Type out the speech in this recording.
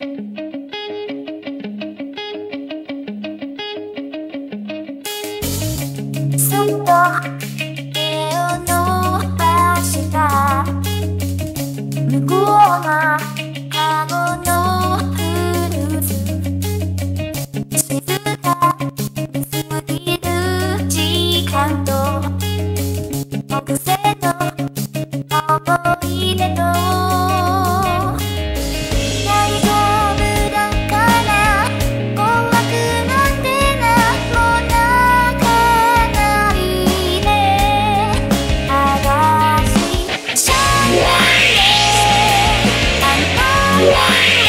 そっと手を伸ばした向こうがカゴのフルーツ静かに過ぎる時間と木星の思い出と大丈夫だから怖くなんてなんも泣かないで剥がしシャンパンであんた